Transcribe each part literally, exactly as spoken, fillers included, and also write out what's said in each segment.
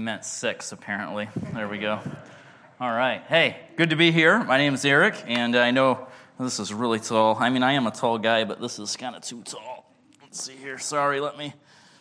meant six, apparently. There we go. All right. Hey, good to be here. My name is Eric, and I know this is really tall. I mean, I am a tall guy, but this is kind of too tall. Let's see here. Sorry, let me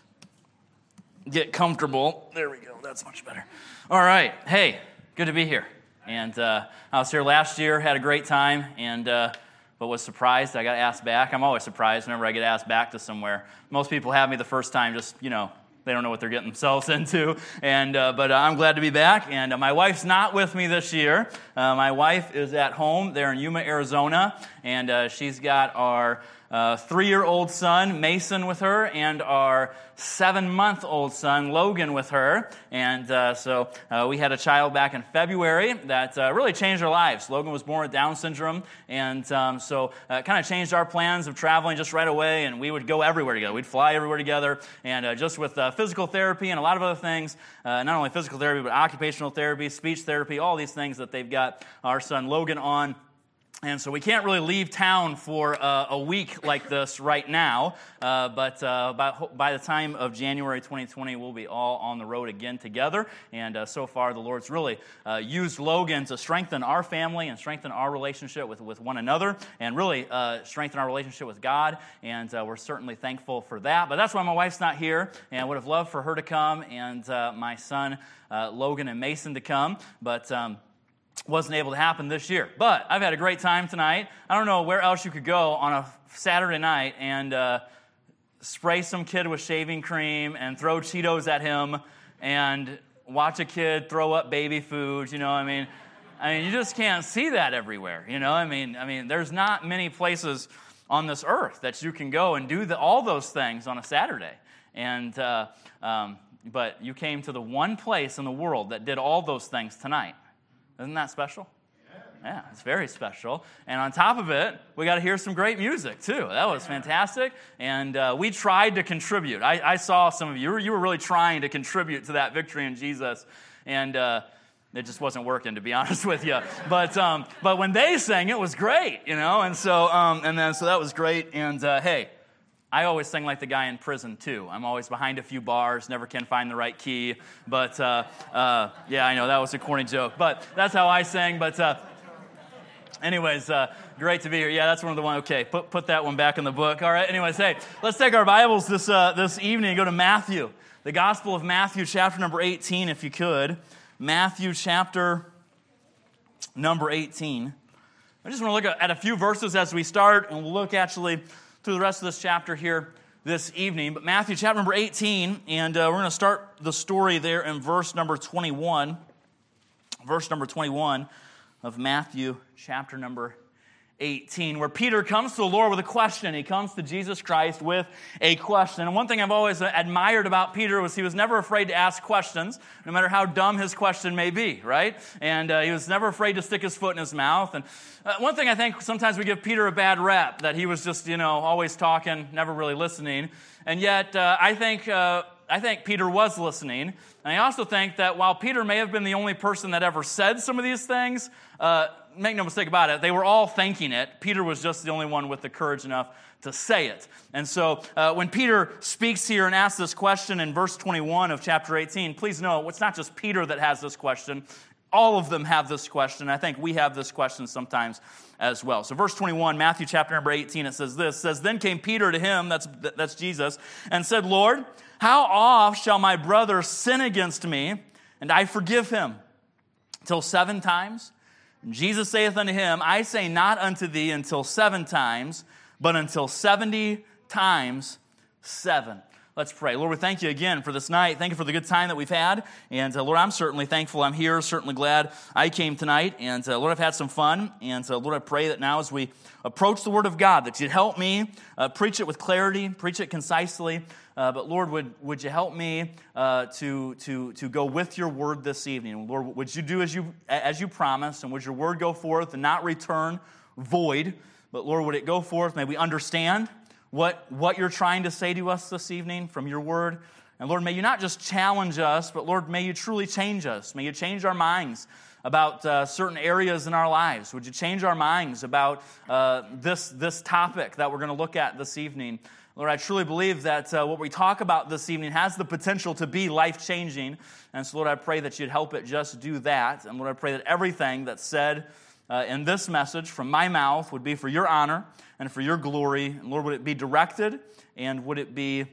get comfortable. There we go. That's much better. All right. Hey, good to be here. And uh, I was here last year, had a great time, and uh, but was surprised I got asked back. I'm always surprised whenever I get asked back to somewhere. Most people have me the first time, just, you know, they don't know what they're getting themselves into. And uh, But uh, I'm glad to be back. And uh, my wife's not with me this year. Uh, my wife is at home there in Yuma, Arizona. And uh, she's got our uh, three-year-old son, Mason, with her, and our seven-month-old son, Logan, with her. And uh, so uh, we had a child back in February that uh, really changed our lives. Logan was born with Down syndrome, and um, so uh, it kind of changed our plans of traveling just right away, and we would go everywhere together. We'd fly everywhere together, and uh, just with uh, physical therapy and a lot of other things, uh, not only physical therapy, but occupational therapy, speech therapy, all these things that they've got our son Logan on. And so we can't really leave town for uh, a week like this right now, uh, but uh, by, by the time of January twenty twenty, we'll be all on the road again together. And uh, so far, the Lord's really uh, used Logan to strengthen our family and strengthen our relationship with, with one another, and really uh, strengthen our relationship with God. And uh, we're certainly thankful for that. But that's why my wife's not here, and I would have loved for her to come, and uh, my son, uh, Logan and Mason, to come. But Um, wasn't able to happen this year. But I've had a great time tonight. I don't know where else you could go on a Saturday night and uh, spray some kid with shaving cream and throw Cheetos at him and watch a kid throw up baby food. You know, I mean, I mean, you just can't see that everywhere. You know, I mean, I mean, there's not many places on this earth that you can go and do the, all those things on a Saturday. And uh, um, but you came to the one place in the world that did all those things tonight. Isn't that special? Yeah, it's very special. And on top of it, we got to hear some great music, too. That was fantastic. And uh, we tried to contribute. I, I saw some of you. You were, you were really trying to contribute to that victory in Jesus. And uh, it just wasn't working, to be honest with you. But um, but when they sang, it was great, you know. And so um, and then so that was great. And uh, hey, I always sing like the guy in prison, too. I'm always behind a few bars, never can find the right key. But, uh, uh, yeah, I know, that was a corny joke. But that's how I sang. But uh, anyways, uh, great to be here. Yeah, that's one of the ones. Okay, put put that one back in the book. All right, anyways, hey, let's take our Bibles this, uh, this evening and go to Matthew. The Gospel of Matthew, chapter number eighteen, if you could. Matthew, chapter number eighteen. I just want to look at a few verses as we start, and we'll look actually through the rest of this chapter here this evening. But Matthew chapter number eighteen, and uh, we're going to start the story there in verse number twenty-one. Verse number twenty-one of Matthew chapter number eighteen, where Peter comes to the Lord with a question. He comes to Jesus Christ with a question. And one thing I've always admired about Peter was he was never afraid to ask questions, no matter how dumb his question may be, right? And uh, he was never afraid to stick his foot in his mouth. And uh, one thing I think sometimes we give Peter a bad rep, that he was just, you know, always talking, never really listening. And yet, uh, I think uh, I think Peter was listening. And I also think that while Peter may have been the only person that ever said some of these things, uh, make no mistake about it, they were all thinking it. Peter was just the only one with the courage enough to say it. And so uh, when Peter speaks here and asks this question in verse twenty-one of chapter eighteen, please know it's not just Peter that has this question. All of them have this question. I think we have this question sometimes as well. So verse twenty-one, Matthew chapter number eighteen, it says this, it says, Then came Peter to him, that's, that's Jesus, and said, Lord, how oft shall my brother sin against me, and I forgive him? Till seven times? And Jesus saith unto him, I say not unto thee until seven times, but until seventy times seven. Let's pray. Lord, we thank you again for this night. Thank you for the good time that we've had. And uh, Lord, I'm certainly thankful I'm here, certainly glad I came tonight. And uh, Lord, I've had some fun. And uh, Lord, I pray that now as we approach the Word of God, that you'd help me uh, preach it with clarity, preach it concisely. Uh, but Lord, would would you help me uh, to to to go with your Word this evening? Lord, would you do as you as you promised, and would your Word go forth and not return void? But Lord, would it go forth? May we understand what what you're trying to say to us this evening from your Word. And Lord, may you not just challenge us, but Lord, may you truly change us. May you change our minds about uh, certain areas in our lives. Would you change our minds about uh, this, this topic that we're going to look at this evening? Lord, I truly believe that uh, what we talk about this evening has the potential to be life-changing. And so, Lord, I pray that you'd help it just do that. And Lord, I pray that everything that's said uh, in this message from my mouth would be for your honor and for your glory. And Lord, would it be directed and would it be,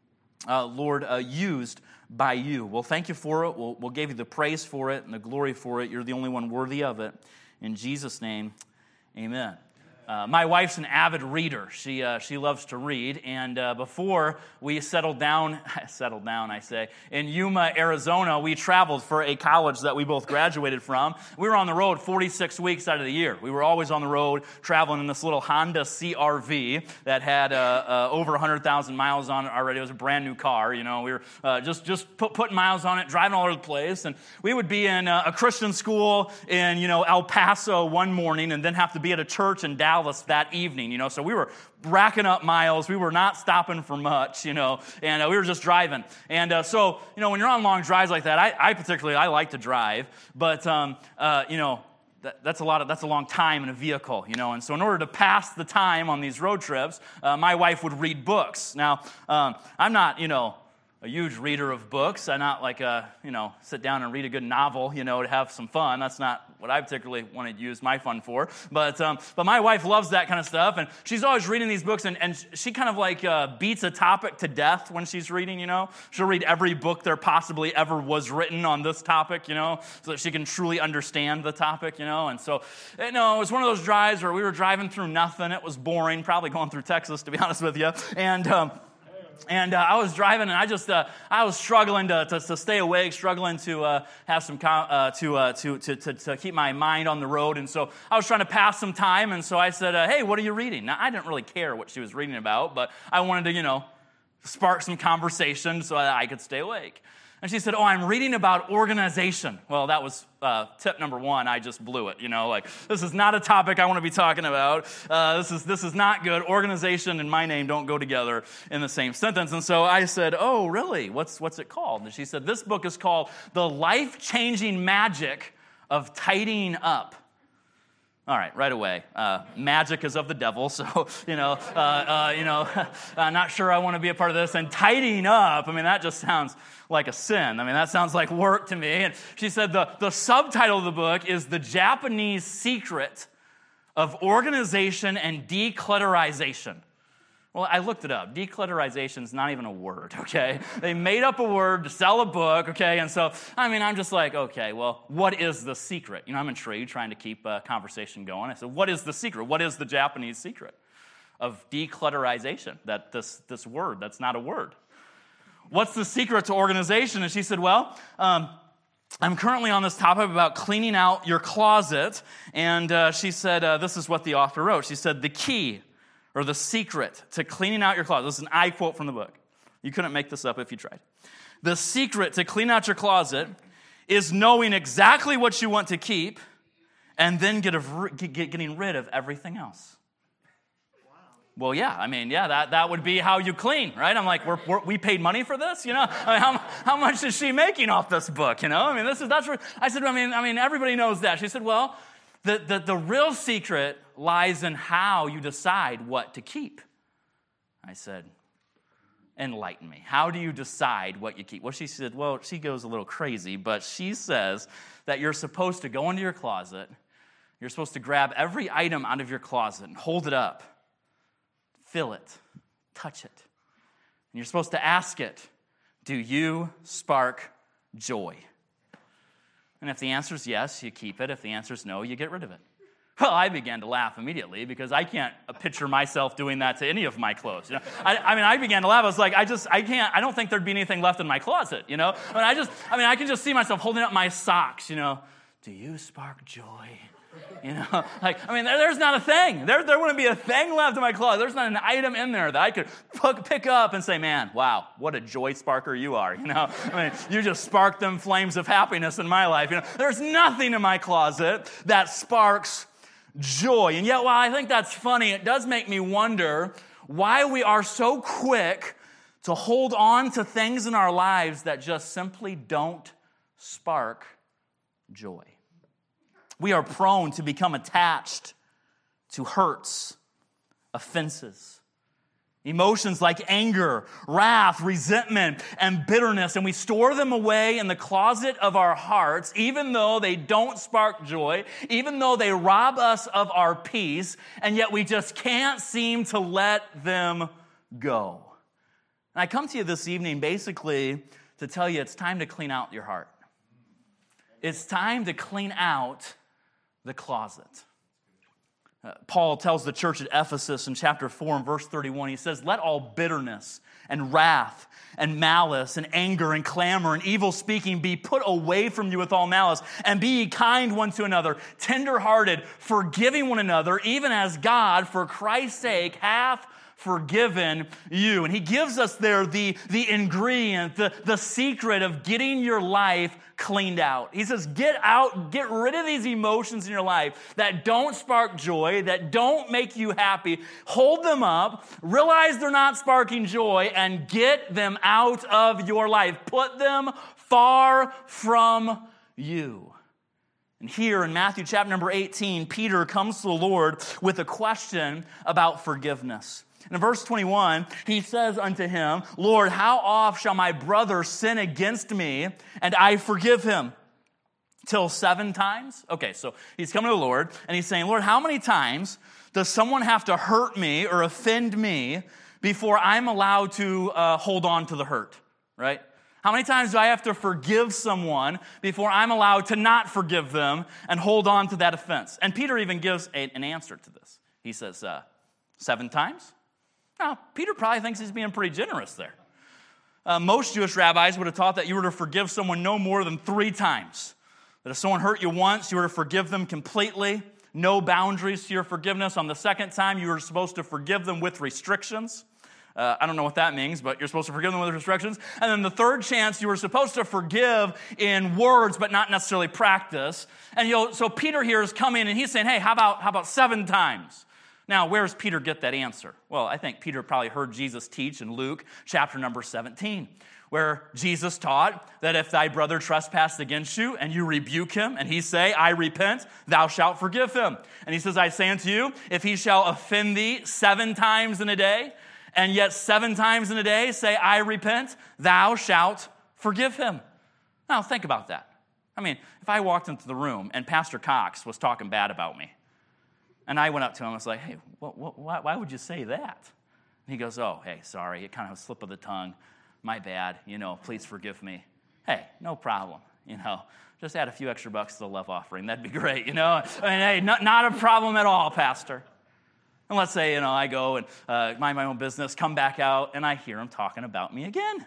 uh, Lord, uh, used by you? Well, thank you for it. We'll, we'll give you the praise for it and the glory for it. You're the only one worthy of it. In Jesus' name, amen. Uh, my wife's an avid reader. She uh, she loves to read, and uh, before we settled down, settled down, I say, in Yuma, Arizona, we traveled for a college that we both graduated from. We were on the road forty-six weeks out of the year. We were always on the road traveling in this little Honda C R V that had uh, uh, over one hundred thousand miles on it already. It was a brand new car, you know. We were uh, just just put, putting miles on it, driving all over the place, and we would be in uh, a Christian school in you know El Paso one morning, and then have to be at a church in Dallas that evening, you know, so we were racking up miles. We were not stopping for much, you know, and uh, we were just driving. And uh, so, you know, when you're on long drives like that, I, I particularly, I like to drive, but, um, uh, you know, that, that's a lot of, that's a long time in a vehicle, you know, and so in order to pass the time on these road trips, uh, my wife would read books. Now, um, I'm not, you know, a huge reader of books. I'm not like a, you know, sit down and read a good novel, you know, to have some fun. That's not what I particularly want to use my fun for. But um, but my wife loves that kind of stuff, and she's always reading these books, and, and she kind of like uh, beats a topic to death when she's reading, you know. She'll read every book there possibly ever was written on this topic, you know, so that she can truly understand the topic, you know. And so, you know, it was one of those drives where we were driving through nothing. It was boring, probably going through Texas, to be honest with you. And um And uh, I was driving, and I just uh, I was struggling to, to to stay awake, struggling to uh, have some com- uh, to, uh, to to to to keep my mind on the road. And so I was trying to pass some time. And so I said, uh, "Hey, what are you reading?" Now I didn't really care what she was reading about, but I wanted to, you know, spark some conversation so that I could stay awake. And she said, "Oh, I'm reading about organization." Well, that was uh, tip number one. I just blew it. You know, like this is not a topic I want to be talking about. Uh, this is this is not good. Organization and my name don't go together in the same sentence. And so I said, "Oh, really? What's what's it called?" And she said, "This book is called The Life-Changing Magic of Tidying Up." All right, right away. Uh, magic is of the devil, so you know, uh, uh, you know, I'm not sure I want to be a part of this. And tidying up, I mean, that just sounds like a sin. I mean, that sounds like work to me. And she said the the subtitle of the book is "The Japanese Secret of Organization and Declutterization." Well, I looked it up. Declutterization is not even a word, okay? They made up a word to sell a book, okay? And so, I mean, I'm just like, okay, well, what is the secret? You know, I'm intrigued, trying to keep a conversation going. I said, what is the secret? What is the Japanese secret of declutterization? That this, this word, that's not a word. What's the secret to organization? And she said, well, um, I'm currently on this topic about cleaning out your closet. And uh, she said, uh, this is what the author wrote. She said, the key or the secret to cleaning out your closet. This is an I quote from the book. You couldn't make this up if you tried. The secret to clean out your closet is knowing exactly what you want to keep and then get a, get, getting rid of everything else. Wow. Well, yeah, I mean, yeah, that, that would be how you clean, right? I'm like, we're, we're, we paid money for this, you know? I mean, how, how much is she making off this book, you know? I mean, this is, that's where, I said, I mean, I mean, everybody knows that. She said, well, the, the, the real secret lies in how you decide what to keep. I said, enlighten me. How do you decide what you keep? Well, she said, well, she goes a little crazy, but she says that you're supposed to go into your closet, you're supposed to grab every item out of your closet and hold it up, feel it, touch it. And you're supposed to ask it, do you spark joy? And if the answer is yes, you keep it. If the answer is no, you get rid of it. Well, I began to laugh immediately because I can't picture myself doing that to any of my clothes. You know, I, I mean, I began to laugh. I was like, I just, I can't. I don't think there'd be anything left in my closet. You know, I mean, I just, I mean, I can just see myself holding up my socks. You know, do you spark joy? You know, like, I mean, there, there's not a thing. There, there wouldn't be a thing left in my closet. There's not an item in there that I could pick up and say, man, wow, what a joy sparker you are. You know, I mean, you just sparked them flames of happiness in my life. You know, there's nothing in my closet that sparks joy. And yet, while I think that's funny, it does make me wonder why we are so quick to hold on to things in our lives that just simply don't spark joy. We are prone to become attached to hurts, offenses, Emotions like anger, wrath, resentment, and bitterness, and we store them away in the closet of our hearts, even though they don't spark joy, even though they rob us of our peace, and yet we just can't seem to let them go. And I come to you this evening basically to tell you it's time to clean out your heart. It's time to clean out the closet. Uh, Paul tells the church at Ephesus in chapter four and verse thirty-one, he says, let all bitterness and wrath and malice and anger and clamor and evil speaking be put away from you with all malice, and be ye kind one to another, tenderhearted, forgiving one another, even as God, for Christ's sake, hath forgiven you. And he gives us there the, the ingredient, the, the secret of getting your life cleaned out. He says, get out, get rid of these emotions in your life that don't spark joy, that don't make you happy. Hold them up, realize they're not sparking joy, and get them out of your life. Put them far from you. And here in Matthew chapter number eighteen, Peter comes to the Lord with a question about forgiveness. And in verse twenty-one, he says unto him, Lord, how oft shall my brother sin against me, and I forgive him? Till seven times? Okay, so he's coming to the Lord, and he's saying, Lord, how many times does someone have to hurt me or offend me before I'm allowed to uh, hold on to the hurt, right? How many times do I have to forgive someone before I'm allowed to not forgive them and hold on to that offense? And Peter even gives a, an answer to this. He says, uh, seven times? Now, Peter probably thinks he's being pretty generous there. Uh, most Jewish rabbis would have taught that you were to forgive someone no more than three times. That if someone hurt you once, you were to forgive them completely. No boundaries to your forgiveness. On the second time, you were supposed to forgive them with restrictions. Uh, I don't know what that means, but you're supposed to forgive them with restrictions. And then the third chance, you were supposed to forgive in words, but not necessarily practice. And you know, so Peter here is coming, and he's saying, hey, how about, how about seven times? Now, where does Peter get that answer? Well, I think Peter probably heard Jesus teach in Luke chapter number seventeen, where Jesus taught that if thy brother trespass against you and you rebuke him and he say, I repent, thou shalt forgive him. And he says, I say unto you, if he shall offend thee seven times in a day, and yet seven times in a day say, I repent, thou shalt forgive him. Now, think about that. I mean, if I walked into the room and Pastor Cox was talking bad about me, and I went up to him and was like, hey, what, what, why, why would you say that? And he goes, oh, hey, sorry, it kind of a slip of the tongue. My bad, you know, please forgive me. Hey, no problem, you know. Just add a few extra bucks to the love offering. That'd be great, you know. I mean, hey, not, not a problem at all, Pastor. And let's say, you know, I go and uh, mind my own business, come back out, and I hear him talking about me again.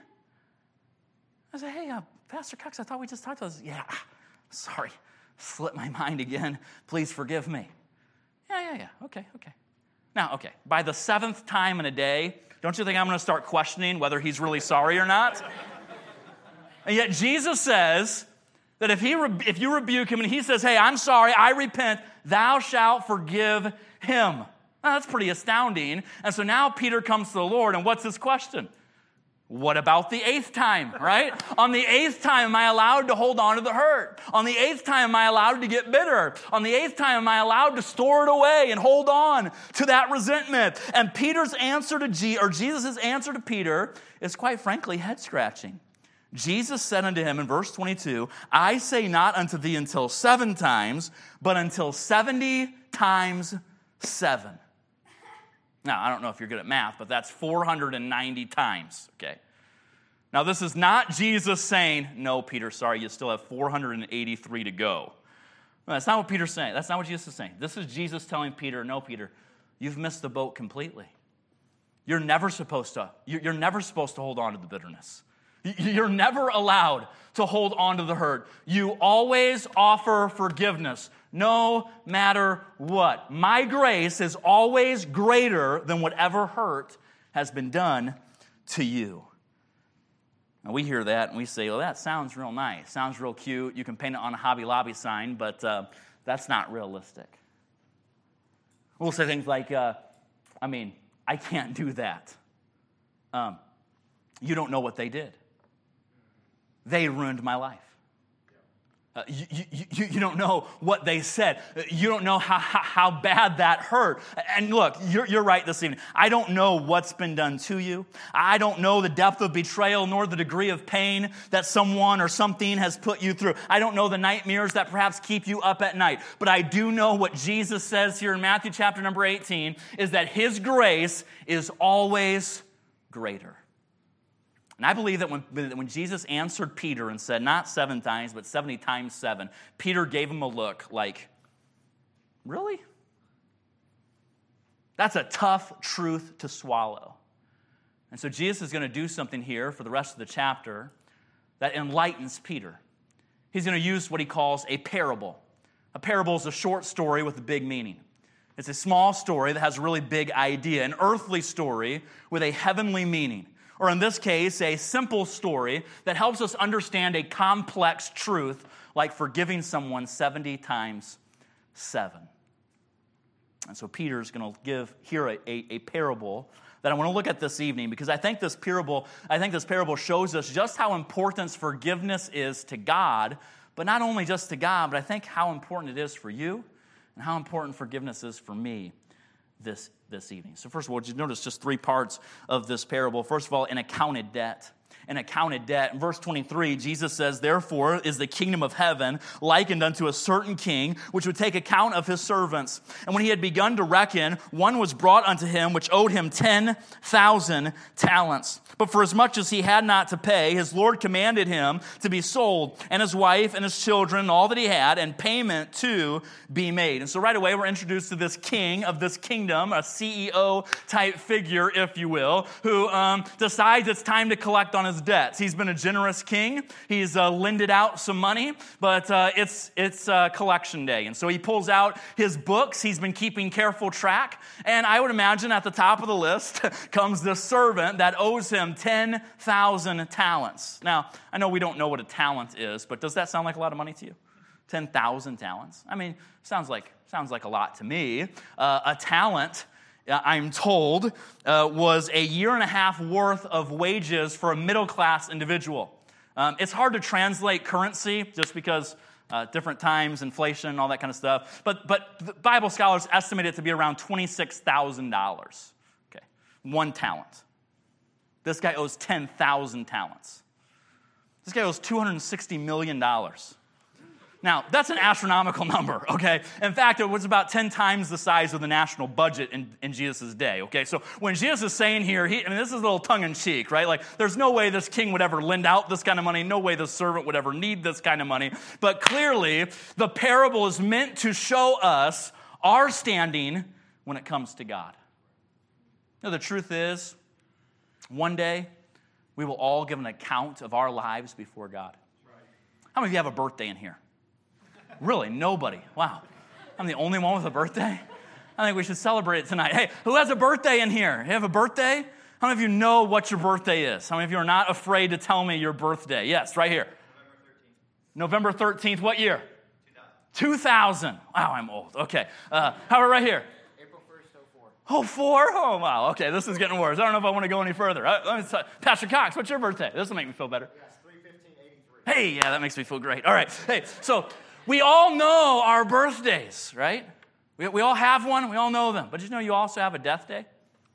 I say, hey, uh, Pastor Cox, I thought we just talked about this. Yeah, sorry, slipped my mind again. Please forgive me. Yeah, yeah, yeah, okay, okay. Now, okay, by the seventh time in a day, don't you think I'm going to start questioning whether he's really sorry or not? And yet Jesus says that if he re- if you rebuke him and he says, hey, I'm sorry, I repent, thou shalt forgive him. Now, that's pretty astounding. And so now Peter comes to the Lord, and what's his question? What about the eighth time, right? On the eighth time, am I allowed to hold on to the hurt? On the eighth time, am I allowed to get bitter? On the eighth time, am I allowed to store it away and hold on to that resentment? And Peter's answer to G, or Jesus' answer to Peter is quite frankly head-scratching. Jesus said unto him in verse twenty-two, I say not unto thee until seven times, but until seventy times seven. Now, I don't know if you're good at math, but that's four hundred ninety times, okay? Now, this is not Jesus saying, no, Peter, sorry, you still have four hundred eighty-three to go. No, that's not what Peter's saying. That's not what Jesus is saying. This is Jesus telling Peter, no, Peter, you've missed the boat completely. You're never supposed to, you're never supposed to hold on to the bitterness. You're never allowed to hold on to the hurt. You always offer forgiveness, no matter what. My grace is always greater than whatever hurt has been done to you. Now, we hear that and we say, well, that sounds real nice. Sounds real cute. You can paint it on a Hobby Lobby sign, but uh, that's not realistic. We'll say things like, uh, I mean, I can't do that. Um, you don't know what they did. They ruined my life. Uh, you, you, you, you don't know what they said. You don't know how, how, how bad that hurt. And look, you're, you're right this evening. I don't know what's been done to you. I don't know the depth of betrayal nor the degree of pain that someone or something has put you through. I don't know the nightmares that perhaps keep you up at night. But I do know what Jesus says here in Matthew chapter number eighteen is that his grace is always greater. And I believe that when, when Jesus answered Peter and said, not seven times, but seventy times seven, Peter gave him a look like, really? That's a tough truth to swallow. And so Jesus is going to do something here for the rest of the chapter that enlightens Peter. He's going to use what he calls a parable. A parable is a short story with a big meaning. It's a small story that has a really big idea, an earthly story with a heavenly meaning. Or in this case, a simple story that helps us understand a complex truth like forgiving someone seventy times seven. And so Peter's going to give here a, a, a parable that I want to look at this evening because I think this parable, I think this parable shows us just how important forgiveness is to God, but not only just to God, but I think how important it is for you and how important forgiveness is for me this this evening. So first of all, just notice just three parts of this parable. First of all, an accounted debt. An accounted debt. In verse twenty-three, Jesus says, therefore is the kingdom of heaven likened unto a certain king, which would take account of his servants. And when he had begun to reckon, one was brought unto him, which owed him ten thousand talents. But for as much as he had not to pay, his Lord commanded him to be sold, and his wife and his children, and all that he had, and payment to be made. And so right away, we're introduced to this king of this kingdom, a C E O type figure, if you will, who um, decides it's time to collect on his debts. He's been a generous king. He's uh, lended out some money, but uh, it's it's uh, collection day. And so he pulls out his books. He's been keeping careful track. And I would imagine at the top of the list comes this servant that owes him ten thousand talents. Now, I know we don't know what a talent is, but does that sound like a lot of money to you? ten thousand talents? I mean, sounds like, sounds like a lot to me. Uh, a talent, I'm told, uh, was a year and a half worth of wages for a middle-class individual. Um, it's hard to translate currency just because uh, different times, inflation, and all that kind of stuff. But but Bible scholars estimate it to be around twenty-six thousand dollars. Okay, one talent. This guy owes ten thousand talents. This guy owes two hundred sixty million dollars. Now, that's an astronomical number, okay? In fact, it was about ten times the size of the national budget in, in Jesus' day, okay? So when Jesus is saying here, he, I mean, this is a little tongue-in-cheek, right? Like, there's no way this king would ever lend out this kind of money. No way this servant would ever need this kind of money. But clearly, the parable is meant to show us our standing when it comes to God. You know, the truth is, one day, we will all give an account of our lives before God. How many of you have a birthday in here? Really, nobody. Wow. I'm the only one with a birthday? I think we should celebrate it tonight. Hey, who has a birthday in here? You have a birthday? How many of you know what your birthday is? How many of you are not afraid to tell me your birthday? Yes, right here. November thirteenth. November thirteenth, what year? two thousand. two thousand. Wow, I'm old. Okay. Uh, how about right here? April first, oh four. Oh, four? Oh, wow. Okay, this is getting worse. I don't know if I want to go any further. Uh, let me tell- Pastor Cox, what's your birthday? This will make me feel better. Yes, three fifteen eighty-three. Hey, yeah, that makes me feel great. All right. Hey, so we all know our birthdays, right? We, we all have one. We all know them. But did you know you also have a death day?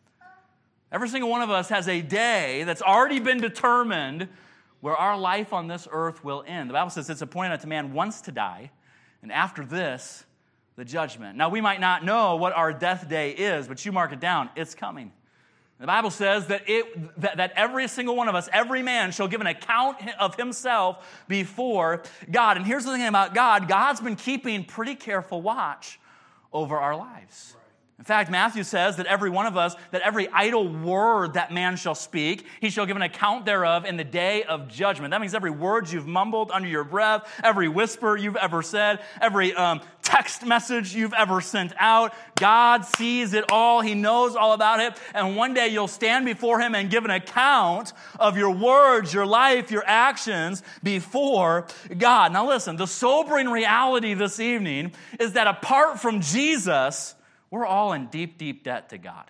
Every single one of us has a day that's already been determined where our life on this earth will end. The Bible says it's appointed unto man once to die, and after this, the judgment. Now, we might not know what our death day is, but you mark it down. It's coming. The Bible says that, it, that, that every single one of us, every man shall give an account of himself before God. And here's the thing about God. God's been keeping pretty careful watch over our lives. In fact, Matthew says that every one of us, that every idle word that man shall speak, he shall give an account thereof in the day of judgment. That means every word you've mumbled under your breath, every whisper you've ever said, every um, text message you've ever sent out. God sees it all. He knows all about it. And one day you'll stand before him and give an account of your words, your life, your actions before God. Now listen, the sobering reality this evening is that apart from Jesus, we're all in deep, deep debt to God.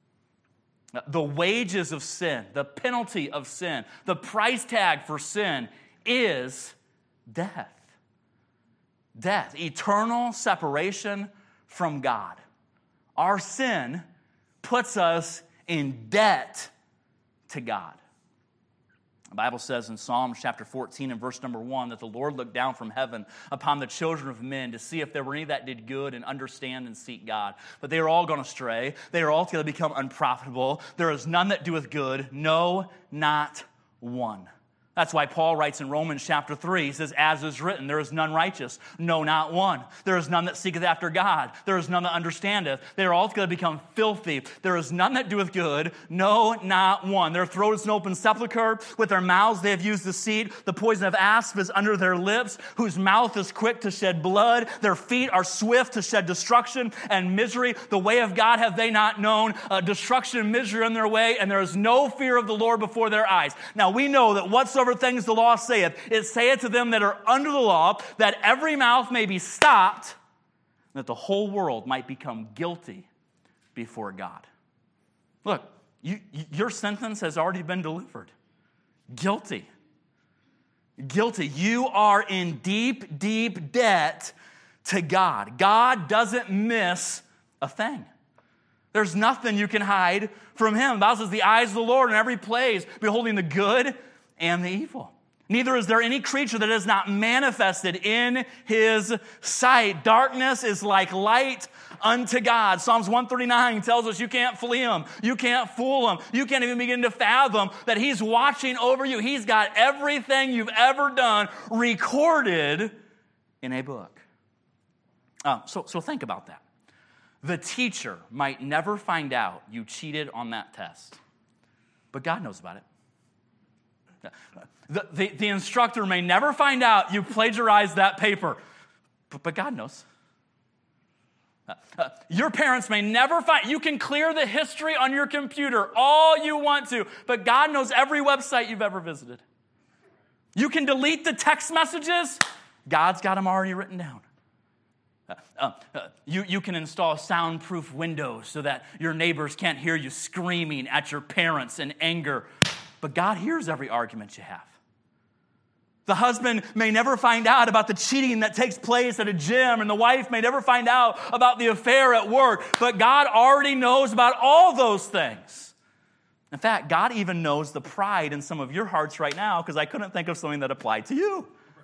The wages of sin, the penalty of sin, the price tag for sin is death. death, eternal separation from God. Our sin puts us in debt to God. The Bible says in Psalms chapter fourteen and verse number one that the Lord looked down from heaven upon the children of men to see if there were any that did good and understand and seek God. But they are all gone astray. They are altogether become unprofitable. There is none that doeth good, no, not one. That's why Paul writes in Romans chapter three, he says, as is written, there is none righteous, no, not one. There is none that seeketh after God. There is none that understandeth. They are all going to become filthy. There is none that doeth good, no, not one. Their throat is an open sepulchre. With their mouths they have used deceit. The poison of asp is under their lips, whose mouth is quick to shed blood. Their feet are swift to shed destruction and misery. The way of God have they not known. Uh, destruction and misery in their way, and there is no fear of the Lord before their eyes. Now we know that whatsoever things the law saith, it saith to them that are under the law, that every mouth may be stopped, that the whole world might become guilty before God. Look, you, your sentence has already been delivered. Guilty. Guilty. You are in deep, deep debt to God. God doesn't miss a thing. There's nothing you can hide from Him. The Bible says the eyes of the Lord in every place, beholding the good and the evil. Neither is there any creature that is not manifested in His sight. Darkness is like light unto God. Psalms one thirty-nine tells us you can't flee Him. You can't fool Him. You can't even begin to fathom that He's watching over you. He's got everything you've ever done recorded in a book. Uh, so, so think about that. The teacher might never find out you cheated on that test, but God knows about it. The, the, the instructor may never find out you plagiarized that paper, but, but God knows. Uh, uh, your parents may never find, you can clear the history on your computer all you want to, but God knows every website you've ever visited. You can delete the text messages, God's got them already written down. Uh, uh, uh, you, you can install soundproof windows so that your neighbors can't hear you screaming at your parents in anger, but God hears every argument you have. The husband may never find out about the cheating that takes place at a gym, and the wife may never find out about the affair at work, but God already knows about all those things. In fact, God even knows the pride in some of your hearts right now, because I couldn't think of something that applied to you.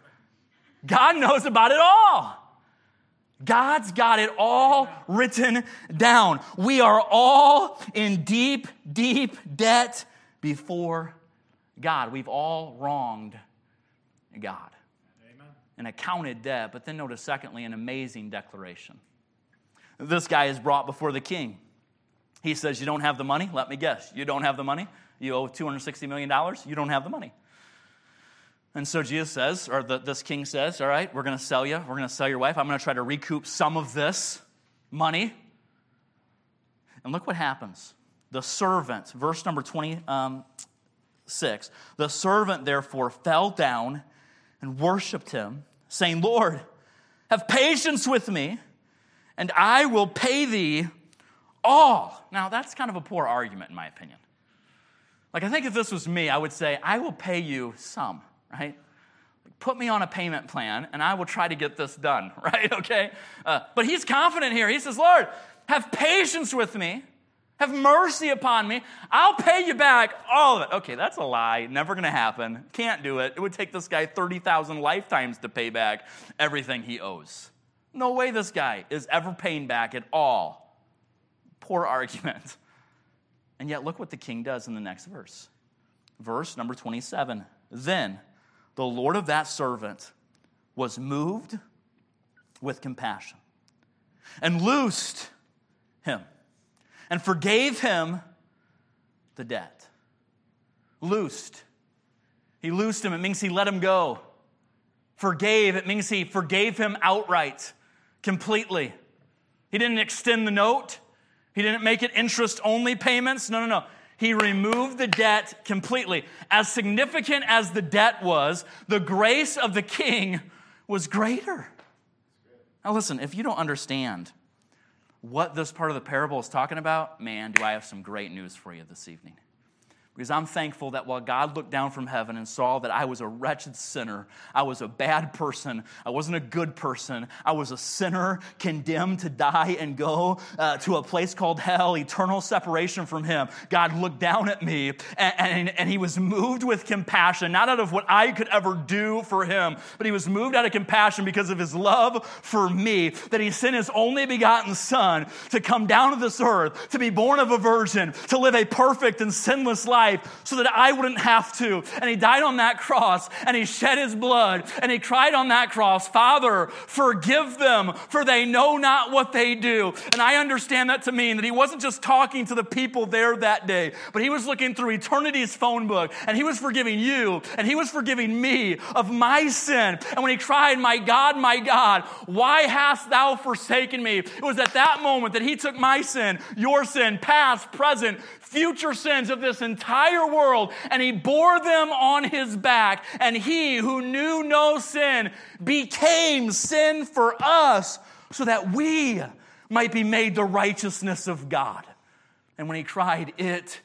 God knows about it all. God's got it all written down. We are all in deep, deep debt before God. We've all wronged God. Amen. An accounted debt, but then notice secondly, an amazing declaration. This guy is brought before the king. He says, you don't have the money? Let me guess. You don't have the money? You owe two hundred sixty million dollars? You don't have the money. And so Jesus says, or the, this king says, all right, we're going to sell you. We're going to sell your wife. I'm going to try to recoup some of this money. And look what happens. The servant, verse number twenty-six, the servant therefore fell down and worshiped him, saying, Lord, have patience with me, and I will pay thee all. Now, that's kind of a poor argument, in my opinion. Like, I think if this was me, I would say, I will pay you some, right? Put me on a payment plan, and I will try to get this done, right? Okay? Uh, but he's confident here. He says, Lord, have patience with me. Have mercy upon me. I'll pay you back all of it. Okay, that's a lie. Never going to happen. Can't do it. It would take this guy thirty thousand lifetimes to pay back everything he owes. No way this guy is ever paying back at all. Poor argument. And yet look what the king does in the next verse. Verse number twenty-seven. Then the Lord of that servant was moved with compassion and loosed him and forgave him the debt. Loosed. He loosed him. It means he let him go. Forgave. It means he forgave him outright, completely. He didn't extend the note. He didn't make it interest-only payments. No, no, no. He removed the debt completely. As significant as the debt was, the grace of the king was greater. Now listen, if you don't understand what this part of the parable is talking about, man, do I have some great news for you this evening. Because I'm thankful that while God looked down from heaven and saw that I was a wretched sinner, I was a bad person, I wasn't a good person, I was a sinner condemned to die and go uh, to a place called hell, eternal separation from him. God looked down at me and, and, and he was moved with compassion, not out of what I could ever do for him, but he was moved out of compassion because of his love for me, that he sent his only begotten son to come down to this earth, to be born of a virgin, to live a perfect and sinless life, so that I wouldn't have to. And he died on that cross, and he shed his blood, and he cried on that cross, Father, forgive them, for they know not what they do. And I understand that to mean that he wasn't just talking to the people there that day, but he was looking through eternity's phone book, and he was forgiving you, and he was forgiving me of my sin. And when he cried, my God, my God, why hast thou forsaken me? It was at that moment that he took my sin, your sin, past, present, future sins of this entire world, and he bore them on his back. And he who knew no sin became sin for us so that we might be made the righteousness of God. And when he cried, it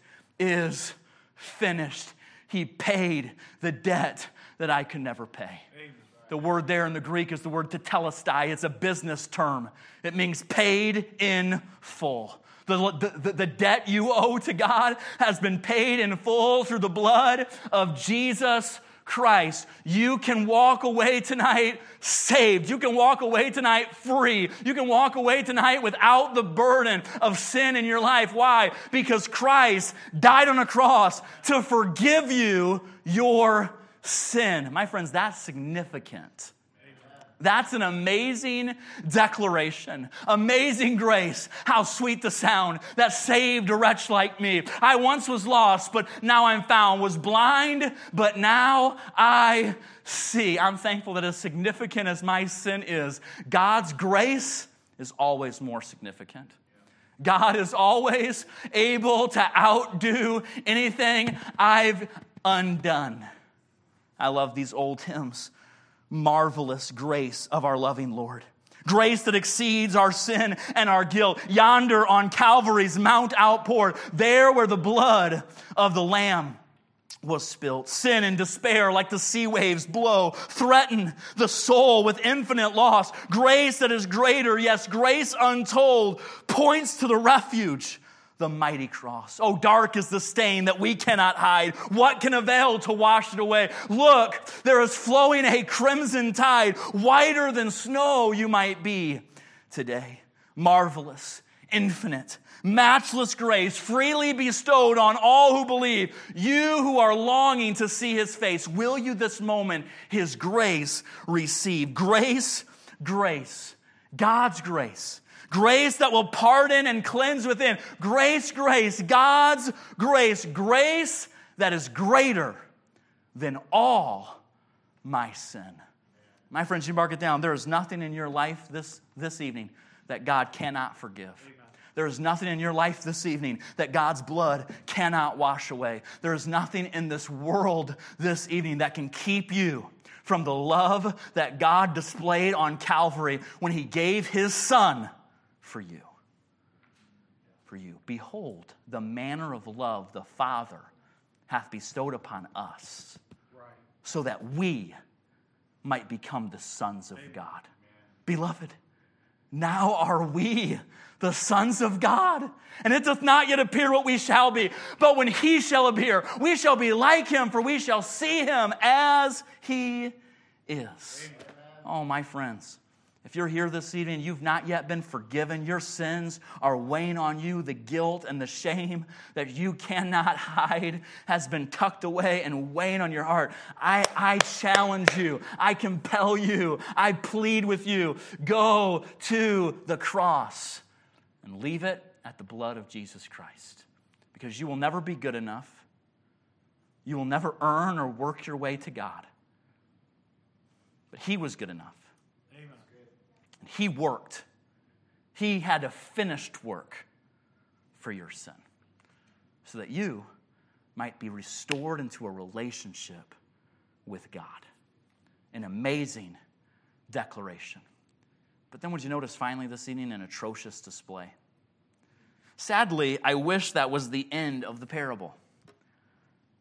is finished, he paid the debt that I could never pay. Amen. The word there in the Greek is the word tetelestai. It's a business term. It means paid in full. The, the, the debt you owe to God has been paid in full through the blood of Jesus Christ. You can walk away tonight saved. You can walk away tonight free. You can walk away tonight without the burden of sin in your life. Why? Because Christ died on a cross to forgive you your sin. My friends, that's significant. That's an amazing declaration. Amazing grace. How sweet the sound that saved a wretch like me. I once was lost, but now I'm found. Was blind, but now I see. I'm thankful that as significant as my sin is, God's grace is always more significant. God is always able to outdo anything I've undone. I love these old hymns. Marvelous grace of our loving Lord. Grace that exceeds our sin and our guilt. Yonder on Calvary's mount outpoured, there where the blood of the Lamb was spilt. Sin and despair like the sea waves blow, threaten the soul with infinite loss. Grace that is greater, yes, grace untold, points to the refuge, the mighty cross. Oh, dark is the stain that we cannot hide. What can avail to wash it away? Look, there is flowing a crimson tide. Whiter than snow you might be today. Marvelous, infinite, matchless grace freely bestowed on all who believe. You who are longing to see his face, will you this moment his grace receive? Grace, grace, God's grace. Grace that will pardon and cleanse within. Grace, grace, God's grace. Grace that is greater than all my sin. My friends, you mark it down. There is nothing in your life this, this evening that God cannot forgive. There is nothing in your life this evening that God's blood cannot wash away. There is nothing in this world this evening that can keep you from the love that God displayed on Calvary when he gave his son for you. For you. Behold, the manner of love the Father hath bestowed upon us, right, so that we might become the sons of Amen. God. Amen. Beloved, now are we the sons of God. And it doth not yet appear what we shall be. But when he shall appear, we shall be like him, for we shall see him as he is. Amen. Oh, my friends. If you're here this evening, you've not yet been forgiven. Your sins are weighing on you. The guilt and the shame that you cannot hide has been tucked away and weighing on your heart. I, I challenge you. I compel you. I plead with you. Go to the cross and leave it at the blood of Jesus Christ. Because you will never be good enough. You will never earn or work your way to God. But he was good enough. He worked. He had a finished work for your sin so that you might be restored into a relationship with God. An amazing declaration. But then would you notice finally this evening an atrocious display? Sadly, I wish that was the end of the parable.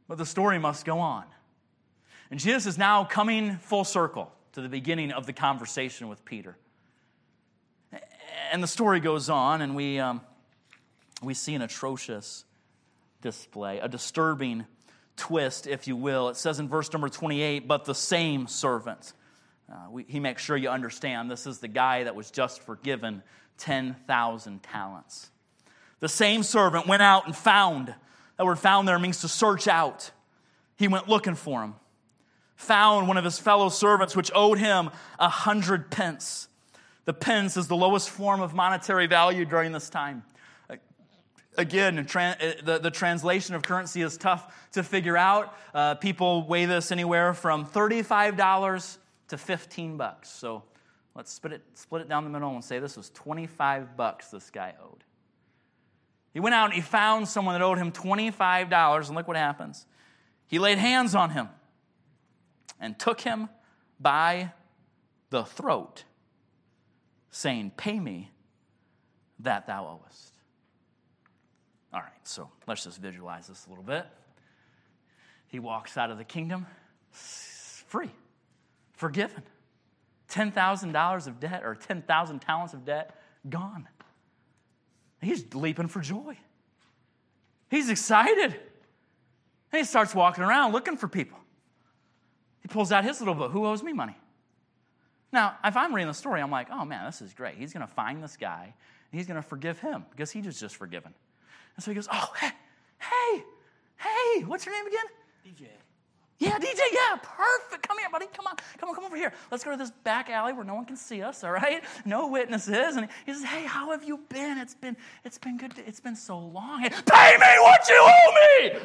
But the story must go on. And Jesus is now coming full circle to the beginning of the conversation with Peter. And the story goes on, and we, um, we see an atrocious display, a disturbing twist, if you will. It says in verse number twenty-eight, but the same servant. Uh, we, he makes sure you understand this is the guy that was just forgiven ten thousand talents. The same servant went out and found. That word found there means to search out. He went looking for him. Found one of his fellow servants which owed him a hundred pence. The pence is the lowest form of monetary value during this time. Again, the, the translation of currency is tough to figure out. Uh, people weigh this anywhere from thirty-five dollars to fifteen bucks. So let's split it, split it down the middle and say this was twenty-five bucks this guy owed. He went out and he found someone that owed him twenty-five dollars, and look what happens. He laid hands on him and took him by the throat, saying, pay me that thou owest. All right, so let's just visualize this a little bit. He walks out of the kingdom free, forgiven. ten thousand dollars of debt, or ten thousand talents of debt, gone. He's leaping for joy. He's excited. And he starts walking around looking for people. He pulls out his little book. Who owes me money? Now, if I'm reading the story, I'm like, oh man, this is great. He's going to find this guy, and he's going to forgive him because he was just forgiven. And so he goes, oh, hey, hey, hey, what's your name again? D J. Yeah, D J, yeah, perfect. Come here, buddy. Come on, come on, come over here. Let's go to this back alley where no one can see us, all right? No witnesses. And he says, hey, how have you been? It's been, it's been good. It's been so long. Hey, pay me what you owe me.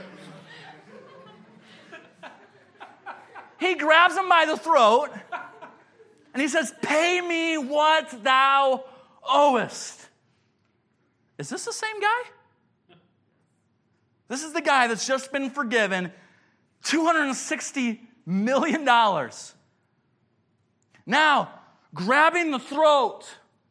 He grabs him by the throat, and he says, pay me what thou owest. Is this the same guy? This is the guy that's just been forgiven two hundred sixty million dollars. Now, grabbing the throat,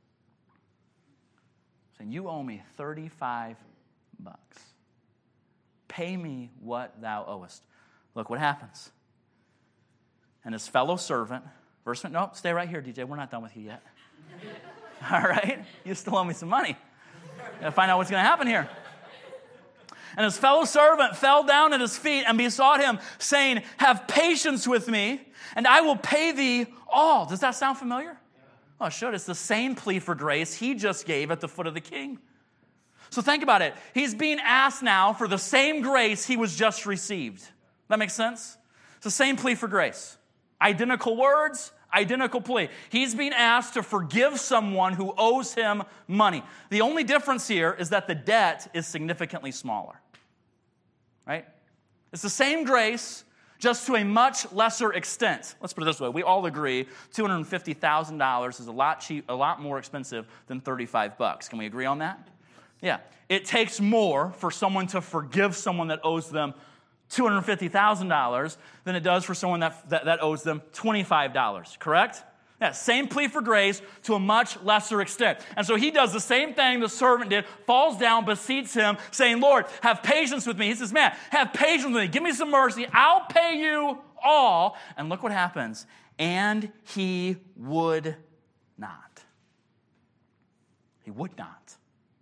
saying, you owe me thirty-five bucks. Pay me what thou owest. Look what happens. And his fellow servant, verse, no, stay right here, D J. We're not done with you yet. All right? You still owe me some money. Gotta find out what's going to happen here. And his fellow servant fell down at his feet and besought him, saying, have patience with me, and I will pay thee all. Does that sound familiar? Oh, it should. It's the same plea for grace he just gave at the foot of the king. So think about it. He's being asked now for the same grace he was just received. That makes sense? It's the same plea for grace. Identical words, identical plea. He's being asked to forgive someone who owes him money. The only difference here is that the debt is significantly smaller. Right? It's the same grace, just to a much lesser extent. Let's put it this way. We all agree two hundred fifty thousand dollars is a lot cheap, a lot more expensive than thirty-five bucks. Can we agree on that? Yeah. It takes more for someone to forgive someone that owes them two hundred fifty thousand dollars than it does for someone that, that, that owes them twenty-five dollars, correct? Yeah, same plea for grace to a much lesser extent. And so he does the same thing the servant did, falls down, beseeches him, saying, Lord, have patience with me. He says, man, have patience with me. Give me some mercy. I'll pay you all. And look what happens. And he would not. He would not.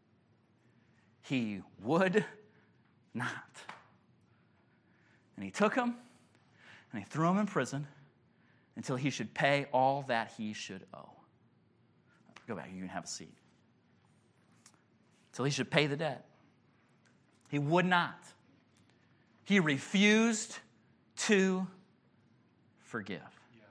He would not. And he took him, and he threw him in prison until he should pay all that he should owe. Go back, you can have a seat. Until he should pay the debt. He would not. He refused to forgive.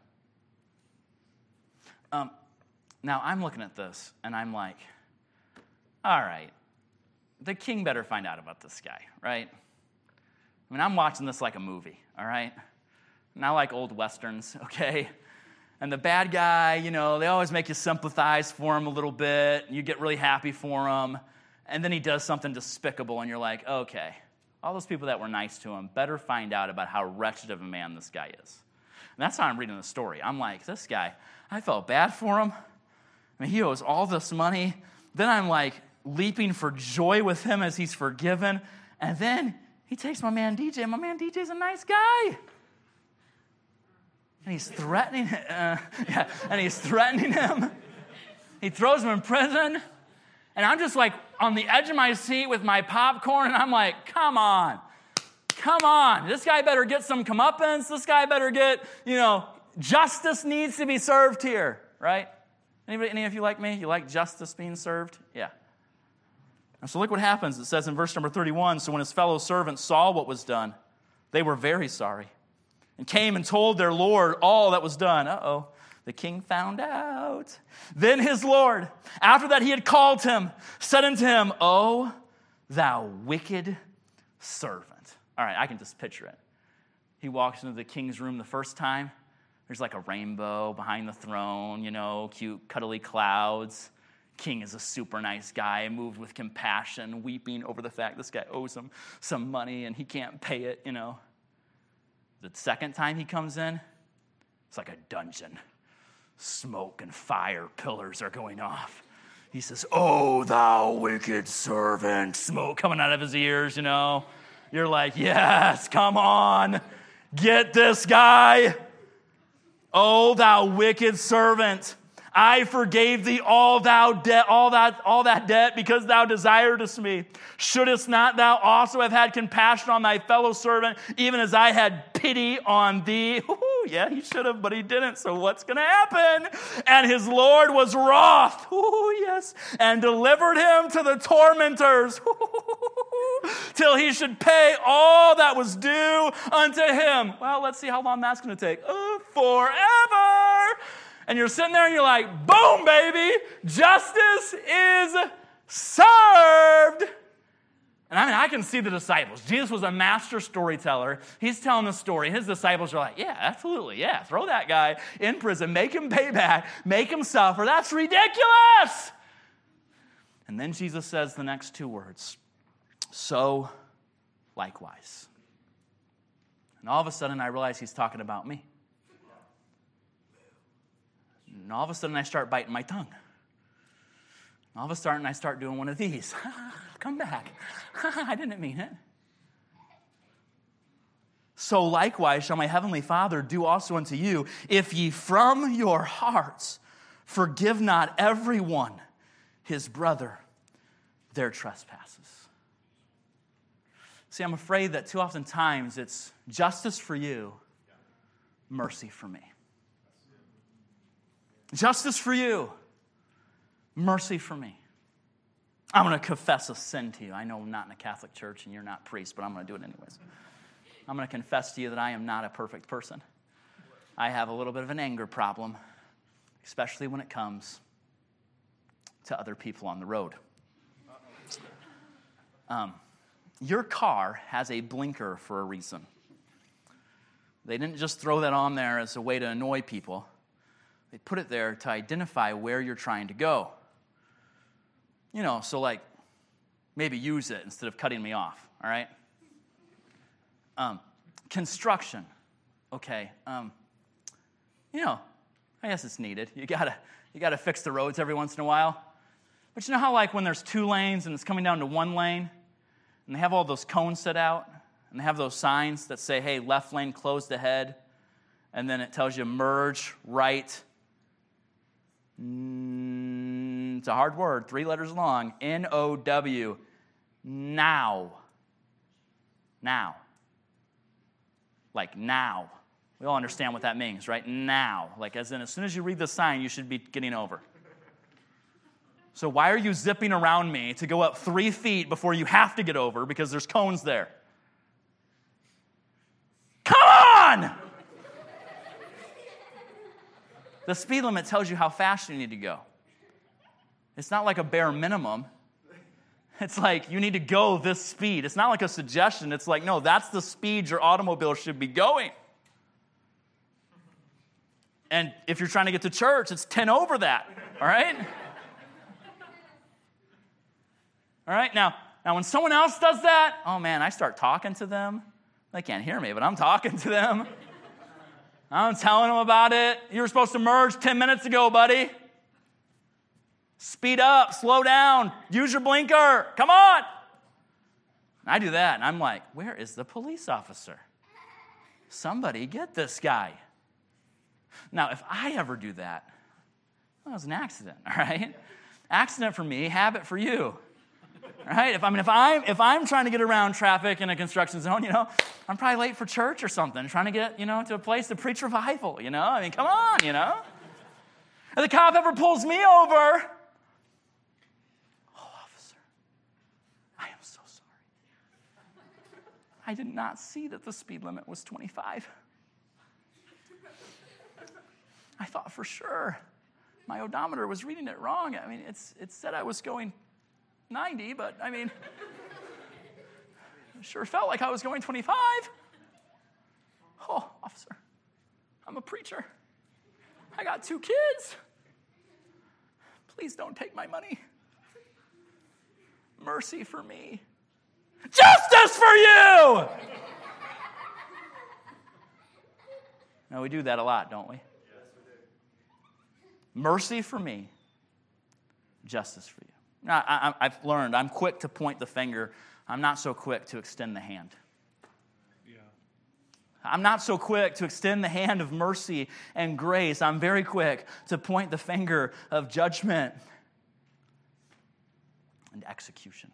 Yeah. Um, now, I'm looking at this, and I'm like, all right, the king better find out about this guy, right? I mean, I'm watching this like a movie, all right? And I like old westerns, okay? And the bad guy, you know, they always make you sympathize for him a little bit. And you get really happy for him. And then he does something despicable, and you're like, okay, all those people that were nice to him better find out about how wretched of a man this guy is. And that's how I'm reading the story. I'm like, this guy, I felt bad for him. I mean, he owes all this money. Then I'm like leaping for joy with him as he's forgiven. And then He takes my man D J, and my man D J's a nice guy. And he's threatening, uh, yeah, and he's threatening him. He throws him in prison. And I'm just like on the edge of my seat with my popcorn, and I'm like, come on. Come on. This guy better get some comeuppance. This guy better get, you know, justice needs to be served here, right? Anybody, any of you like me? You like justice being served? Yeah. And so look what happens. It says in verse number thirty-one, so when his fellow servants saw what was done, they were very sorry and came and told their Lord all that was done. Uh-oh, the king found out. Then his Lord, after that he had called him, said unto him, O thou wicked servant. All right, I can just picture it. He walks into the king's room the first time. There's like a rainbow behind the throne, you know, cute, cuddly clouds. King is a super nice guy, moved with compassion, weeping over the fact this guy owes him some money and he can't pay it, you know. The second time he comes in, it's like a dungeon. Smoke and fire pillars are going off. He says, "Oh, thou wicked servant." Smoke coming out of his ears, you know. You're like, yes, come on. Get this guy. "Oh, thou wicked servant. I forgave thee all thou debt, all that, all that debt, because thou desiredest me. Shouldest not thou also have had compassion on thy fellow servant, even as I had pity on thee?" Ooh, yeah, he should have, but he didn't. So what's going to happen? And his Lord was wroth. Ooh, yes, and delivered him to the tormentors, ooh, till he should pay all that was due unto him. Well, let's see how long that's going to take. Uh, forever. And you're sitting there and you're like, boom, baby, justice is served. And I mean, I can see the disciples. Jesus was a master storyteller. He's telling the story. His disciples are like, yeah, absolutely, yeah, throw that guy in prison, make him pay back, make him suffer. That's ridiculous. And then Jesus says the next two words, so likewise. And all of a sudden I realize he's talking about me. And all of a sudden, I start biting my tongue. All of a sudden, I start doing one of these. Come back. I didn't mean it. So likewise shall my heavenly Father do also unto you, if ye from your hearts forgive not everyone his brother their trespasses. See, I'm afraid that too often times it's justice for you, mercy for me. Justice for you, mercy for me. I'm going to confess a sin to you. I know I'm not in a Catholic church and you're not priests, but I'm going to do it anyways. I'm going to confess to you that I am not a perfect person. I have a little bit of an anger problem, especially when it comes to other people on the road. Um, your car has a blinker for a reason. They didn't just throw that on there as a way to annoy people. They put it there to identify where you're trying to go. You know, so like, maybe use it instead of cutting me off, all right? Um, construction, okay. Um, you know, I guess it's needed. You gotta, you gotta fix the roads every once in a while. But you know how like when there's two lanes and it's coming down to one lane, and they have all those cones set out, and they have those signs that say, hey, left lane closed ahead, and then it tells you merge right. Mm, it's a hard word, three letters long. N O W. Now. Now. Like now. We all understand what that means, right? Now. Like as in, as soon as you read the sign, you should be getting over. So why are you zipping around me to go up three feet before you have to get over because there's cones there? Come on! The speed limit tells you how fast you need to go. It's not like a bare minimum. It's like you need to go this speed. It's not like a suggestion. It's like, no, that's the speed your automobile should be going. And if you're trying to get to church, it's ten over that, all right? All right, now, now when someone else does that, oh man, I start talking to them. They can't hear me, but I'm talking to them. I'm telling them about it. You were supposed to merge ten minutes ago, buddy. Speed up, slow down, use your blinker. Come on. I do that, and I'm like, where is the police officer? Somebody get this guy. Now, if I ever do that, well, it was an accident, all right? Accident for me, habit for you. Right? If I mean, if I'm if I'm trying to get around traffic in a construction zone, you know, I'm probably late for church or something, trying to get, you know, to a place to preach revival, you know? I mean, come on, you know? If the cop ever pulls me over, oh, officer, I am so sorry. I did not see that the speed limit was twenty-five. I thought for sure my odometer was reading it wrong. I mean, it's it said I was going ninety, but I mean, it sure felt like I was going twenty-five. Oh, officer, I'm a preacher. I got two kids. Please don't take my money. Mercy for me. Justice for you! Now, we do that a lot, don't we? Yes, we do. Mercy for me. Justice for you. Now, I, I've learned I'm quick to point the finger. I'm not so quick to extend the hand. Yeah. I'm not so quick to extend the hand of mercy and grace. I'm very quick to point the finger of judgment and execution.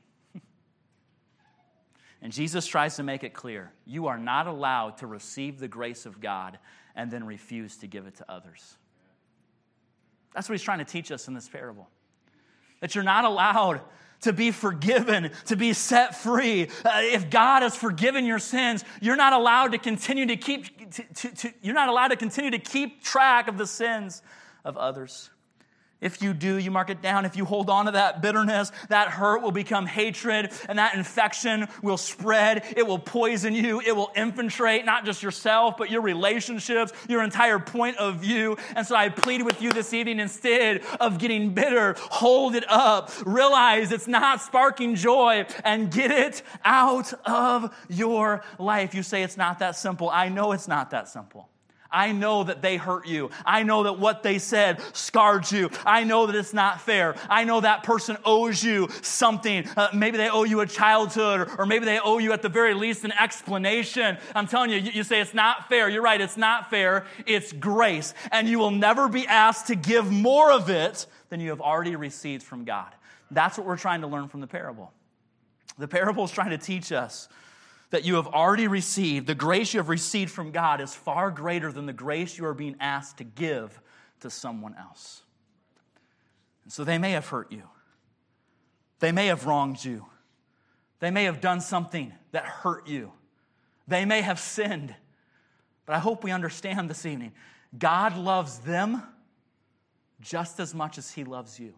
And Jesus tries to make it clear, you are not allowed to receive the grace of God and then refuse to give it to others. That's what he's trying to teach us in this parable. That you're not allowed to be forgiven, to be set free. Uh, if God has forgiven your sins, you're not allowed to continue to keep. To, to, to, you're not allowed to continue to keep track of the sins of others. If you do, you mark it down. If you hold on to that bitterness, that hurt will become hatred, and that infection will spread. It will poison you. It will infiltrate not just yourself, but your relationships, your entire point of view. And so I plead with you this evening, instead of getting bitter, hold it up. Realize it's not sparking joy, and get it out of your life. You say it's not that simple. I know it's not that simple. I know that they hurt you. I know that what they said scarred you. I know that it's not fair. I know that person owes you something. Uh, maybe they owe you a childhood, or, or maybe they owe you at the very least an explanation. I'm telling you, you, you say it's not fair. You're right, it's not fair. It's grace. And you will never be asked to give more of it than you have already received from God. That's what we're trying to learn from the parable. The parable is trying to teach us that you have already received, the grace you have received from God is far greater than the grace you are being asked to give to someone else. And so they may have hurt you. They may have wronged you. They may have done something that hurt you. They may have sinned. But I hope we understand this evening, God loves them just as much as He loves you.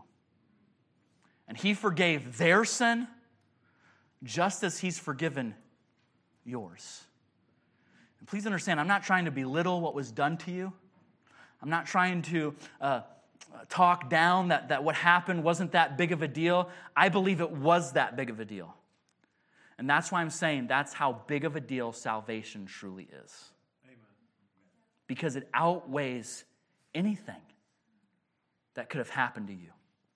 And He forgave their sin just as He's forgiven yours. And please understand, I'm not trying to belittle what was done to you. I'm not trying to uh, talk down that, that what happened wasn't that big of a deal. I believe it was that big of a deal. And that's why I'm saying that's how big of a deal salvation truly is. Amen. Because it outweighs anything that could have happened to you.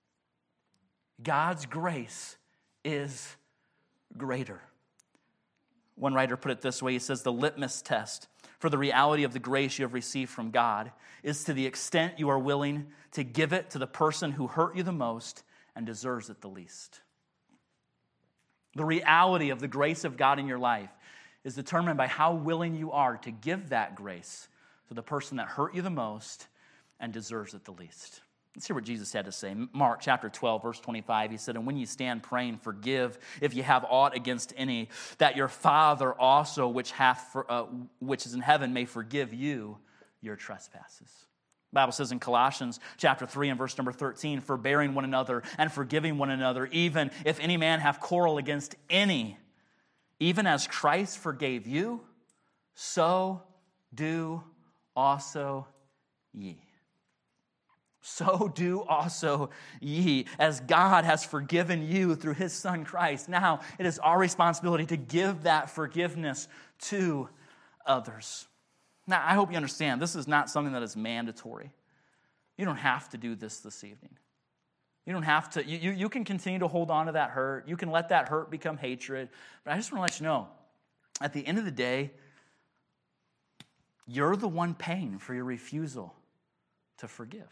God's grace is greater. One writer put it this way. He says, the litmus test for the reality of the grace you have received from God is to the extent you are willing to give it to the person who hurt you the most and deserves it the least. The reality of the grace of God in your life is determined by how willing you are to give that grace to the person that hurt you the most and deserves it the least. Let's hear what Jesus had to say. Mark chapter twelve, verse twenty-five, he said, and when you stand praying, forgive if you have aught against any, that your Father also, which hath for, uh, which is in heaven, may forgive you your trespasses. The Bible says in Colossians chapter three and verse number thirteen, forbearing one another and forgiving one another, even if any man have quarrel against any, even as Christ forgave you, so do also ye. So do also ye, as God has forgiven you through His Son Christ. Now, it is our responsibility to give that forgiveness to others. Now, I hope you understand, this is not something that is mandatory. You don't have to do this this evening. You don't have to. You, you, you can continue to hold on to that hurt. You can let that hurt become hatred. But I just want to let you know, at the end of the day, you're the one paying for your refusal to forgive.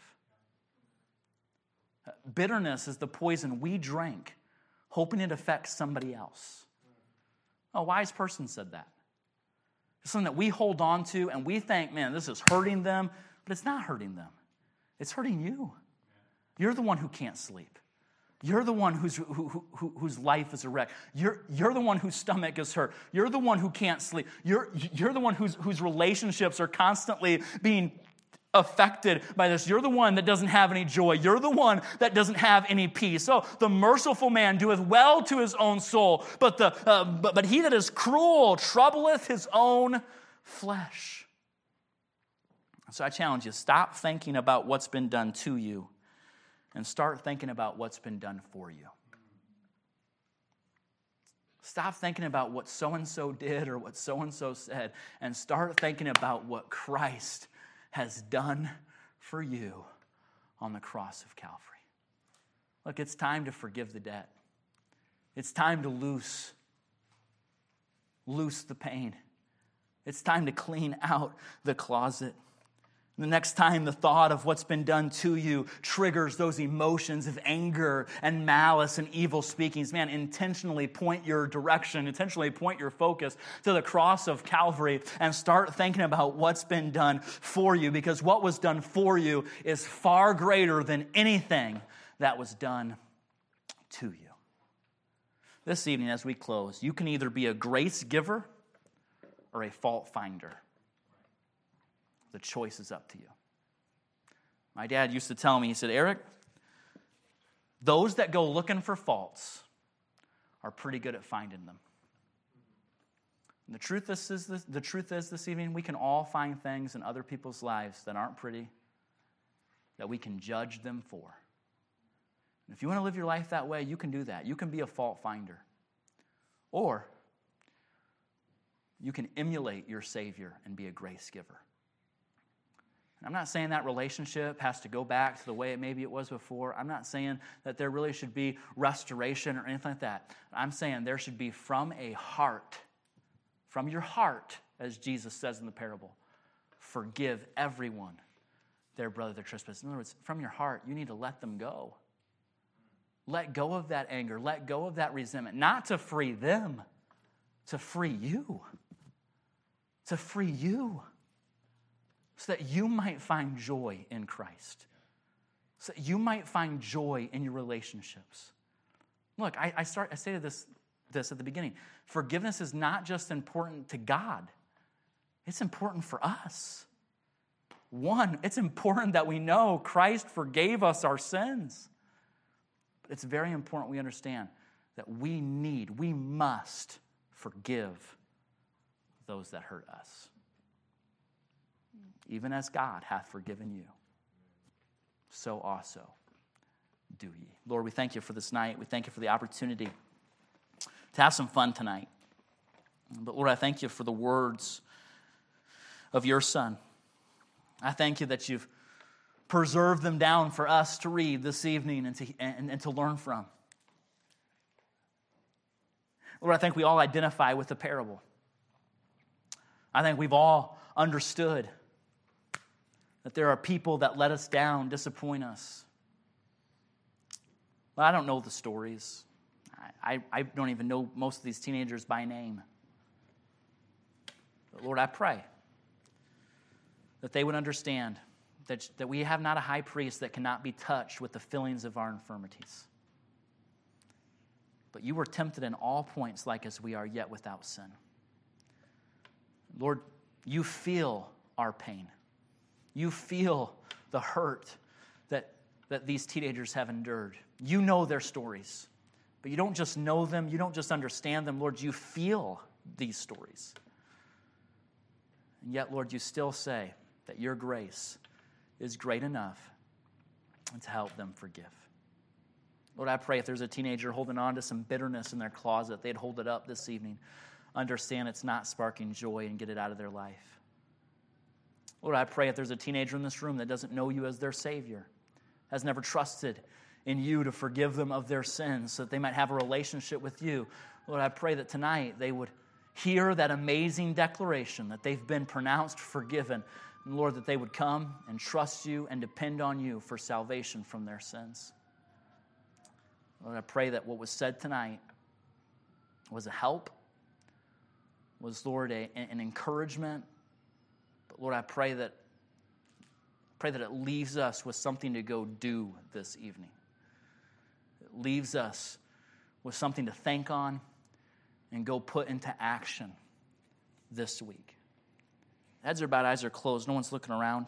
Bitterness is the poison we drank, hoping it affects somebody else. A wise person said that. It's something that we hold on to and we think, man, this is hurting them, but it's not hurting them. It's hurting you. You're the one who can't sleep. You're the one who's, who, who, whose life is a wreck. You're, you're the one whose stomach is hurt. You're the one who can't sleep. You're, you're the one whose, whose relationships are constantly being affected by this. You're the one that doesn't have any joy. You're the one that doesn't have any peace. So the merciful man doeth well to his own soul, but, the, uh, but, but he that is cruel troubleth his own flesh. So I challenge you, stop thinking about what's been done to you and start thinking about what's been done for you. Stop thinking about what so-and-so did or what so-and-so said and start thinking about what Christ has done for you on the cross of Calvary. Look, it's time to forgive the debt. It's time to loose, loose the pain. It's time to clean out the closet. The next time the thought of what's been done to you triggers those emotions of anger and malice and evil speakings, man, intentionally point your direction, intentionally point your focus to the cross of Calvary and start thinking about what's been done for you, because what was done for you is far greater than anything that was done to you. This evening, as we close, you can either be a grace giver or a fault finder. The choice is up to you. My dad used to tell me, he said, Eric, those that go looking for faults are pretty good at finding them. And the truth is, is this, the truth is this evening, we can all find things in other people's lives that aren't pretty, that we can judge them for. And if you want to live your life that way, you can do that. You can be a fault finder. Or you can emulate your Savior and be a grace giver. I'm not saying that relationship has to go back to the way it maybe it was before. I'm not saying that there really should be restoration or anything like that. I'm saying there should be from a heart, from your heart, as Jesus says in the parable, forgive everyone their brother, their trespass. In other words, from your heart, you need to let them go. Let go of that anger. Let go of that resentment. Not to free them, to free you. To free you. So that you might find joy in Christ. So that you might find joy in your relationships. Look, I, I start. I stated this, this at the beginning. Forgiveness is not just important to God. It's important for us. One, it's important that we know Christ forgave us our sins. But it's very important we understand that we need, we must forgive those that hurt us. Even as God hath forgiven you, so also do ye. Lord, we thank you for this night. We thank you for the opportunity to have some fun tonight. But Lord, I thank you for the words of your Son. I thank you that you've preserved them down for us to read this evening and to, and, and to learn from. Lord, I think we all identify with the parable. I think we've all understood that there are people that let us down, disappoint us. Well, I don't know the stories. I, I, I don't even know most of these teenagers by name. But Lord, I pray that they would understand that, that we have not a high priest that cannot be touched with the feelings of our infirmities. But you were tempted in all points like as we are, yet without sin. Lord, you feel our pain. You feel the hurt that, that these teenagers have endured. You know their stories. But you don't just know them. You don't just understand them. Lord, you feel these stories. And yet, Lord, you still say that your grace is great enough to help them forgive. Lord, I pray if there's a teenager holding on to some bitterness in their closet, they'd hold it up this evening. Understand it's not sparking joy and get it out of their life. Lord, I pray if there's a teenager in this room that doesn't know you as their Savior, has never trusted in you to forgive them of their sins so that they might have a relationship with you. Lord, I pray that tonight they would hear that amazing declaration that they've been pronounced forgiven. And Lord, that they would come and trust you and depend on you for salvation from their sins. Lord, I pray that what was said tonight was a help, was, Lord, a, an encouragement. But Lord, I pray that, pray that it leaves us with something to go do this evening. It leaves us with something to think on and go put into action this week. Heads are bowed, eyes are closed. No one's looking around.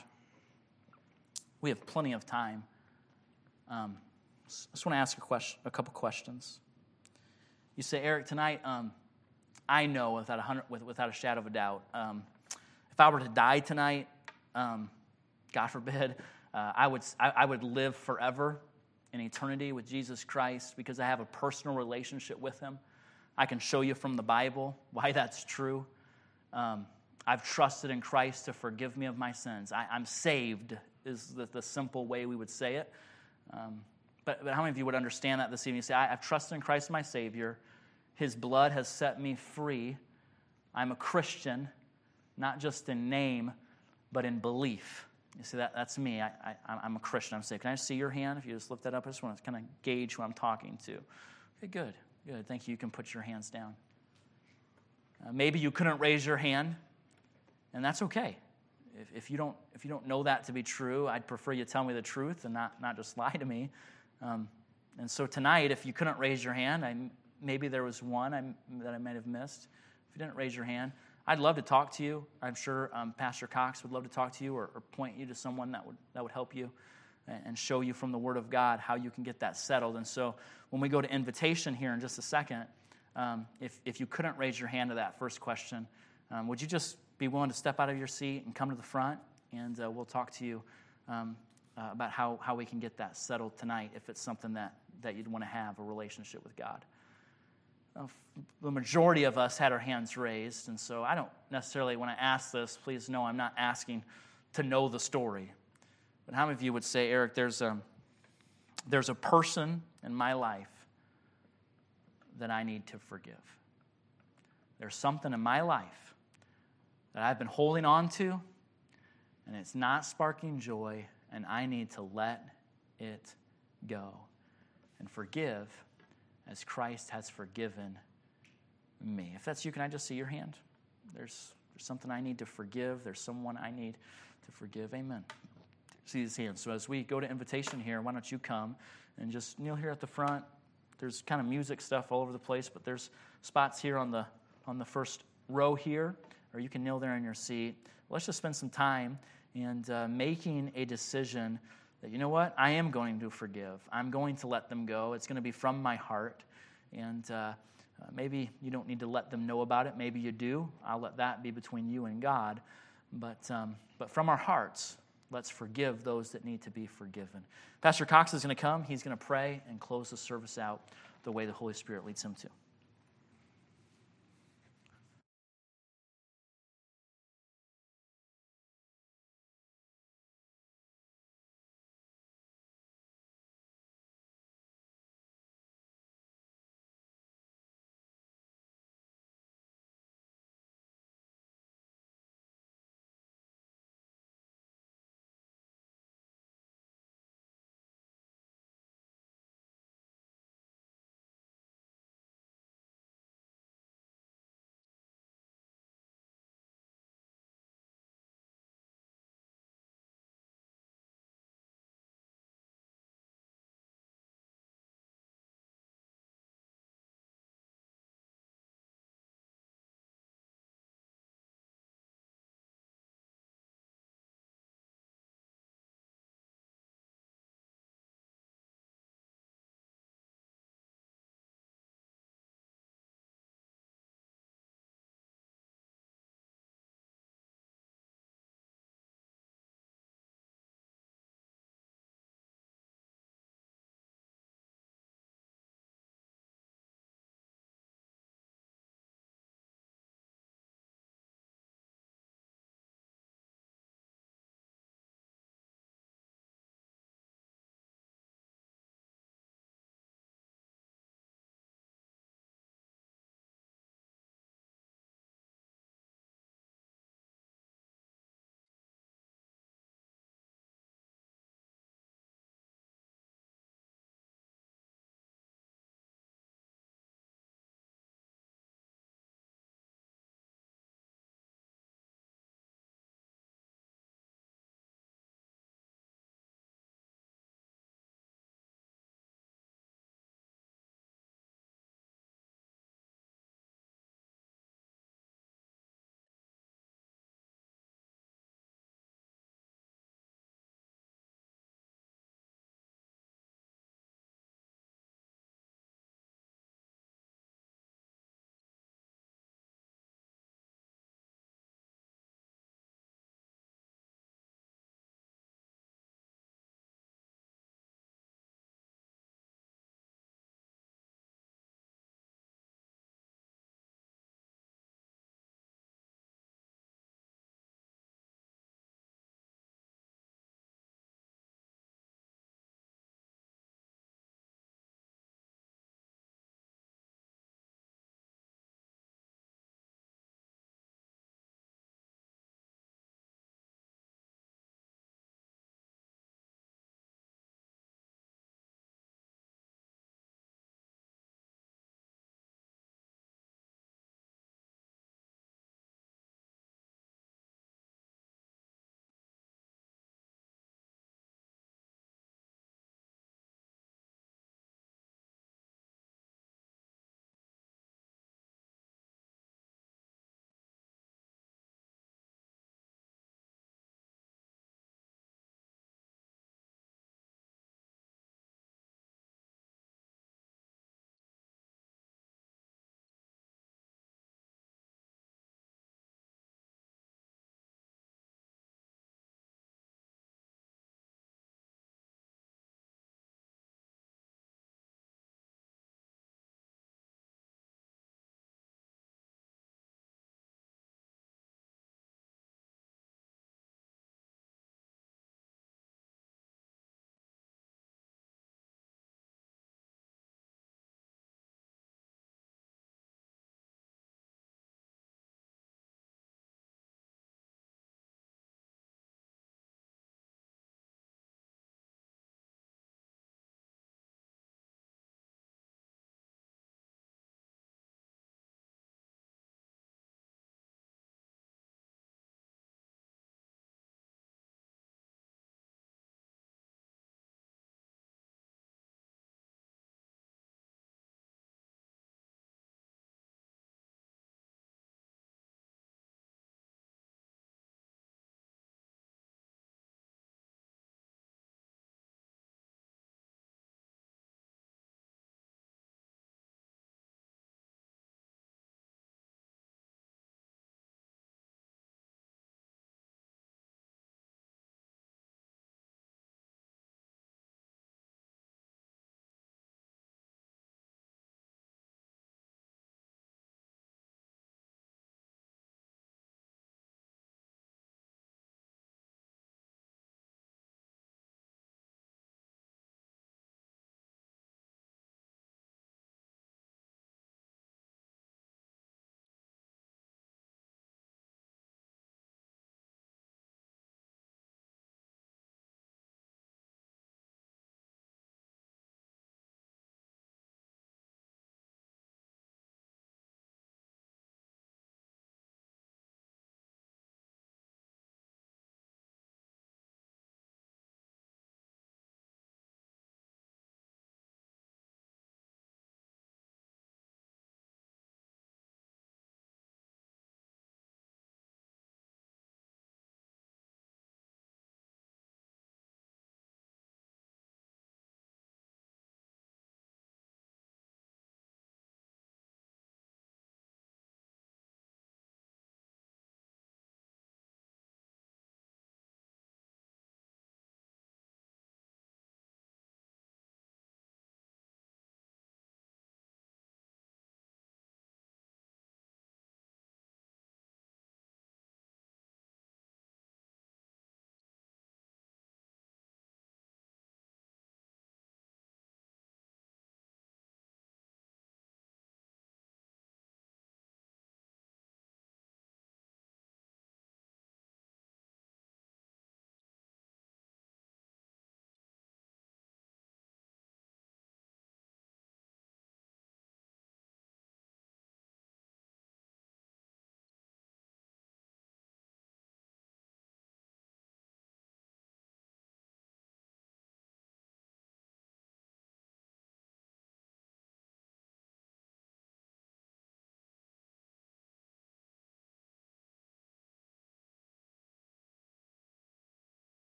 We have plenty of time. Um, I just want to ask a question, a couple questions. You say, Eric, tonight, um, I know without a hundred, without a shadow of a doubt, um, if I were to die tonight, um, God forbid, uh, I would I, I would live forever in eternity with Jesus Christ because I have a personal relationship with Him. I can show you from the Bible why that's true. Um, I've trusted in Christ to forgive me of my sins. I, I'm saved is the, the simple way we would say it. Um, but, but how many of you would understand that this evening? You say, I, I've trusted in Christ my Savior. His blood has set me free. I'm a Christian, not just in name, but in belief. You see, that, that's me. I, I, I'm a Christian. I'm saying, can I see your hand? If you just lift that up, I just want to kind of gauge who I'm talking to. Okay, good, good. Thank you. You can put your hands down. Uh, maybe you couldn't raise your hand, and that's okay. If, if you don't, if you don't know that to be true, I'd prefer you tell me the truth and not, not just lie to me. Um, and so tonight, if you couldn't raise your hand, I, maybe there was one I, that I might have missed. If you didn't raise your hand, I'd love to talk to you. I'm sure um, Pastor Cox would love to talk to you or, or point you to someone that would that would help you and, and show you from the Word of God how you can get that settled. And so when we go to invitation here in just a second, um, if, if you couldn't raise your hand to that first question, um, would you just be willing to step out of your seat and come to the front, and uh, we'll talk to you um, uh, about how, how we can get that settled tonight if it's something that, that you'd want to have a relationship with God. Uh, the majority of us had our hands raised, and so I don't necessarily, when I ask this, please know I'm not asking to know the story. But how many of you would say, Eric, there's a, there's a person in my life that I need to forgive? There's something in my life that I've been holding on to, and it's not sparking joy, and I need to let it go and forgive as Christ has forgiven me. If that's you, can I just see your hand? There's, there's something I need to forgive. There's someone I need to forgive. Amen. See his hand. So as we go to invitation here, why don't you come and just kneel here at the front. There's kind of music stuff all over the place, but there's spots here on the on the first row here, or you can kneel there in your seat. Let's just spend some time and uh, making a decision that, you know what, I am going to forgive. I'm going to let them go. It's going to be from my heart. And uh, uh, maybe you don't need to let them know about it. Maybe you do. I'll let that be between you and God. But um, but from our hearts, let's forgive those that need to be forgiven. Pastor Cox is going to come. He's going to pray and close the service out the way the Holy Spirit leads him to.